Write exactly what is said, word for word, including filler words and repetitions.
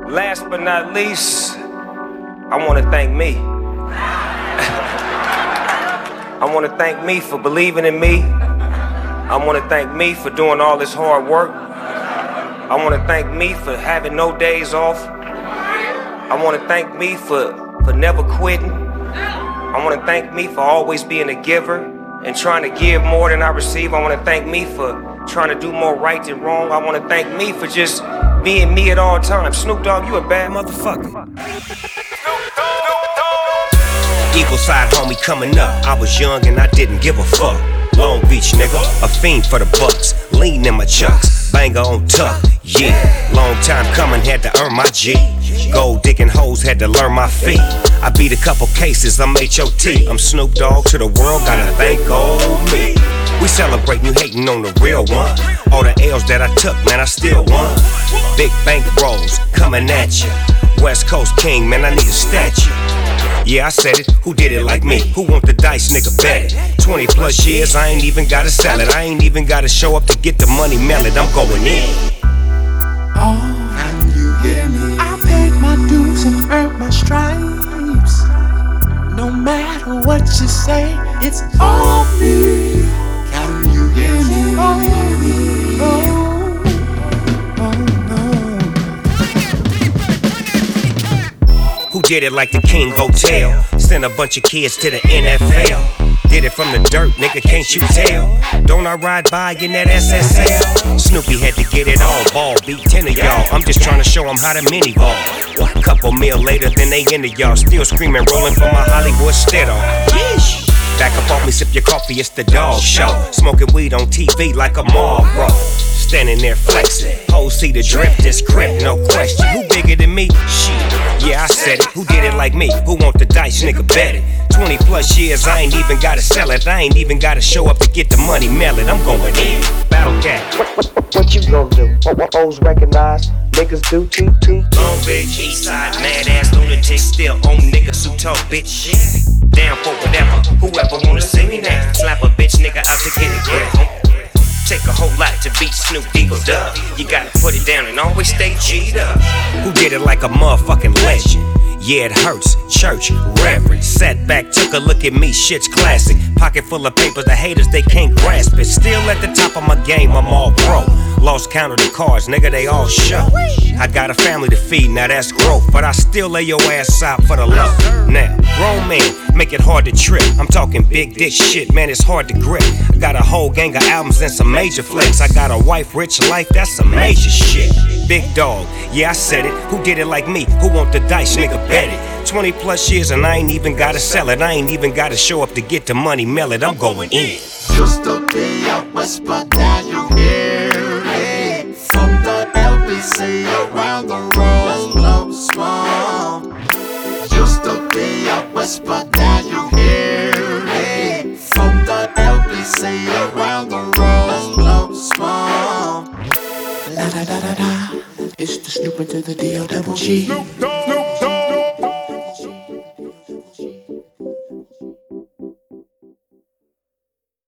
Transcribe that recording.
Last but not least, I want to thank me. I want to thank me for believing in me. I want to thank me for doing all this hard work. I want to thank me for having no days off. I want to thank me for, for never quitting. I want to thank me for always being a giver and trying to give more than I receive. I want to thank me for trying to do more right than wrong. I want to thank me for just being me at all times. Snoop Dogg, you a bad motherfucker. Eagle side homie coming up. I was young and I didn't give a fuck. Long Beach nigga, a fiend for the bucks. Lean in my chucks, banger on tuck. Yeah, long time coming, had to earn my G. Gold digging hoes, had to learn my feet. I beat a couple cases, I'm H O T. I'm Snoop Dogg to the world, gotta thank old me. We celebrate you hating on the real one. All the L's that I took, man, I still won. Big bank rolls, coming at ya. West Coast king, man, I need a statue. Yeah, I said it, who did it like me? Who want the dice, nigga, bet it. Twenty plus years, I ain't even gotta sell it. I ain't even gotta show up to get the money, mail it, I'm going in. Oh, can you hear me? I paid my dues and earned my stripes. No matter what you say, it's all me. Can you hear me? Oh, oh, oh, no. Who did it like the King Hotel? Sent a bunch of kids to the N F L. Did it from the dirt, nigga, can't you tell? Don't I ride by in that S S L? Snoopy had to get it all, ball, beat ten of y'all. I'm just trying to show them how to mini ball. Couple mil later, then they into y'all. Still screaming, rolling for my Hollywood stead on. Yeesh. Back up off me, sip your coffee, it's the dog show. Smoking weed on T V like a Marlboro. Standing there flexing, hoes see the drip, this crib, no question. Who bigger than me? Shit, yeah, I said it. Who did it like me? Who want the dice, nigga, bet it. Twenty plus years, I ain't even gotta sell it. I ain't even gotta show up to get the money, mail it. I'm going in. Battle Cat. What, what, what you gon' do? What hoes recognize? Niggas do T T. Long Beach, east side, mad ass lunatic, still on niggas who talk bitch. Down for whatever, whoever wanna see me now. Slap a bitch nigga out to get it, yeah. Take a whole lot to beat Snoop Eagle Dub. You gotta put it down and always stay G'd up. Who did it like a motherfucking legend? Yeah, it hurts. Church, reverend. Sat back, took a look at me, shit's classic. Pocket full of papers, the haters, they can't grasp it. Still at the top of my game, I'm all pro. Lost count of the cars, nigga, they all show. I got a family to feed, now that's growth. But I still lay your ass out for the love. Now, grown man, make it hard to trip. I'm talking big dick shit, man, it's hard to grip. I got a whole gang of albums and some major flicks. I got a wife, rich life, that's some major shit. Big dog, yeah, I said it. Who did it like me? Who want the dice, nigga, bet it. Twenty plus years and I ain't even gotta sell it. I ain't even gotta show up to get the money, mail it, I'm going in. Just a day I whisper that you hear it from the L B C around the road, low small. Just a day I whisper that you hear it from the L B C around the road, low small. La da da da da, it's the Snoop into the D O double G.